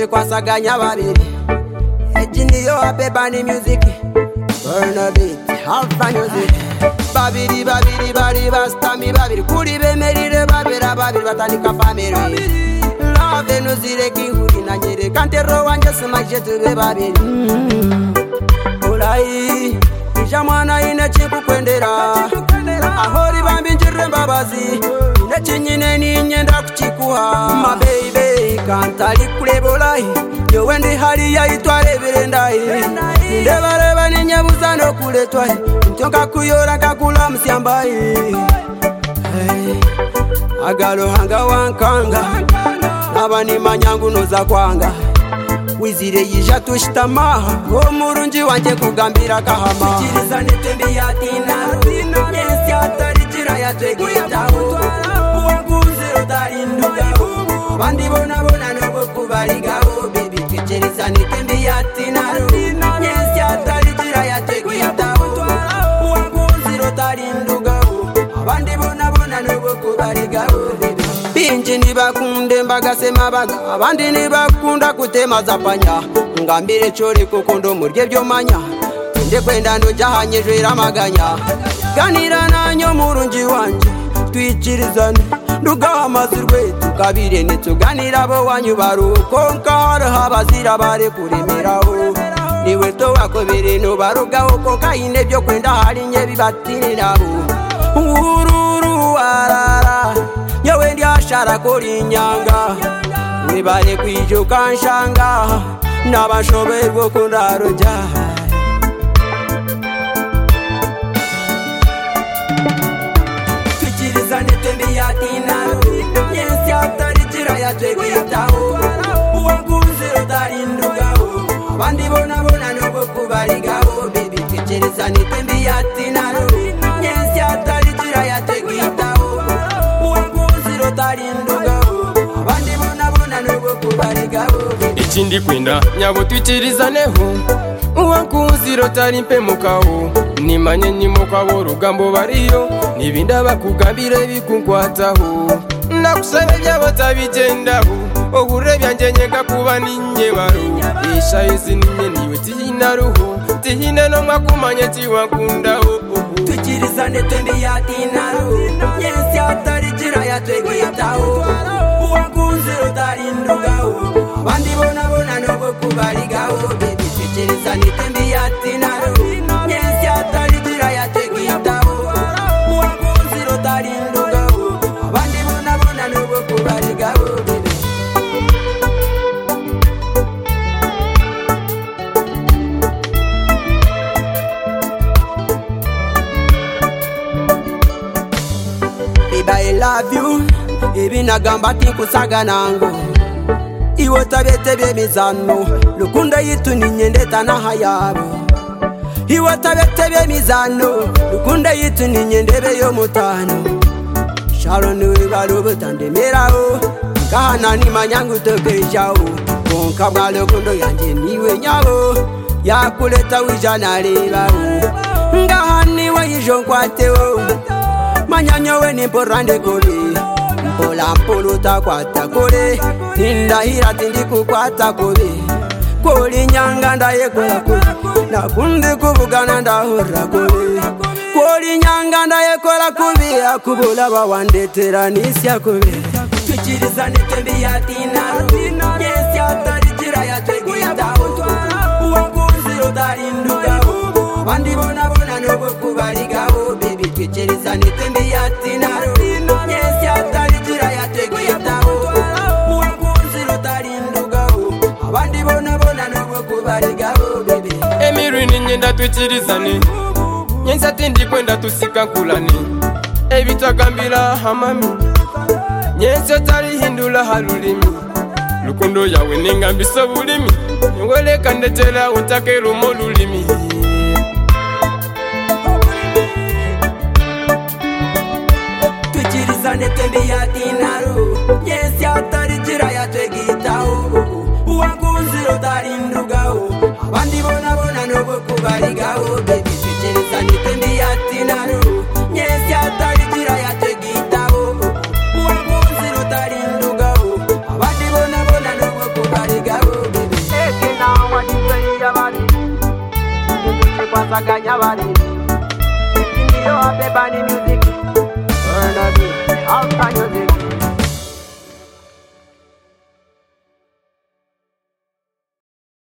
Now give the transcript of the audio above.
tuchikwasaganya babiri ejiniyo abebani music burn a beat alpha music babiri bari bastami babiri kuri bemerire babera babiri batandika family love nuzire kihuri na nyere kantero wanje sumaje tube babiri ulai jamana ine chikukwendera ahori bambinjire mbabazi ine chinyine ni nyenda kuchikuha my baby kantali kulebolai yowe ndi hali ya itwale birendai ndebareba ni nyabuza no kuletwa ntonka kuyora kakula msyambai agalo hanga wankanga abani manyangu noza kwanga wizire yija tushitama omurunji wanje kugambira kahama chirizane tembi yatina yensi atarijira yatwegitaho uwaguziro tarindugaho bandi bona nobo kubarigaho baby chirizane tembi yatina yensi atarijira yatwegitaho uwaguziro tarindugaho bandi bona nobo kubarigaho baby binji nibakunde mbagasema baga abandi nibakunda kutema zapanya ngambire chori kukondo murye byomanya nde kwenda ndojahanyejwe ramaganya ganira nanyo murunji wanje twichirizane ndugaha mazirwe tukabire nituganira bo wanyu baruko nkara habazira bare kuremeraho niwe to wakobere no barugaho ko kaine byo kwenda hari nye bibatine nabo ururu arara nyewe ndi ashara kuri nyanga wibale kwijuka nshanga nabashoberwa kundaroja tuchirizane tembi yatina yensi atarijira yatwegitaho uwaguziro tarindugaho abandi bona nobo kubarigaho baby tuchirizane tembi yatina yensi atarijira yatwegitaho abandi bona nobo kubarigaho ikindi kwenda nyabo twikirizaneho uwakuziro tarimpe mukaho nimanye nyimo kwabo rugambo bariyo nibinda bakugambire bikunkwataho nakusaba byabo tabigendaho ogure byanje nyega kuba ninye baro isha izinye niwe tihinaruho tihine no mwakumanye tiwakundaho tukirizane tembi yatinaro yensi atarijira yatwegitaho uwaguziro tarindugaho abandi bona nobo kubarigaho baby tukirizane tembi yatinaro yensi atarijira yatwegitaho uwaguziro tarindugaho abandi bona nobo kubarigaho baby I love you, ibi nagamba tikusaga nango iwo tabete bemizano lukunda yitu ninyendeta na hayabo iwo tabete bemizano lukunda yitu ninyendebe yo mutano Sharon we balo tandemeraho kana ni manyangu tokejao konka balo kundo yanje niwe nyabo yakuleta wijana lebaho ngahani we yijonkwateo manyanyo we nimporande kole mpola mpoluta kwata kole nindahira tindi kukwata kole koli nyanga ndayekola kole nakundi kubugana ndahora kole koli nyanga ndayekola kubi akubula bawandetera nisya kole tukirizane tembi yatina yensi atarijira yatwegitaho uwaguziro tarindugaho abandi bona nobo kubarigaho baby tukirizane tembi yatina yensi atarijira yatwegitaho uwaguziro tarindugaho abandi bona nobo kubarigaho baby emirini nyenda tukirizane yensi atindi kwenda tusika kulani ebitagambira hamami yensi atarihindula halulimi lukundo yawe ningambisa bulimi ngoleka ndetera utakero molulimi tukirizane tembi yatinaro yensi atarijira yatwegitaho uwaguziro tarindugaho abandi bona nobo kubarigaho baby tukirizane tembi yatinaro yensi atarijira yatwegitaho uwaguziro tarindugaho abandi bona nobo kubarigaho basaganya barindi. Iyo Abebani music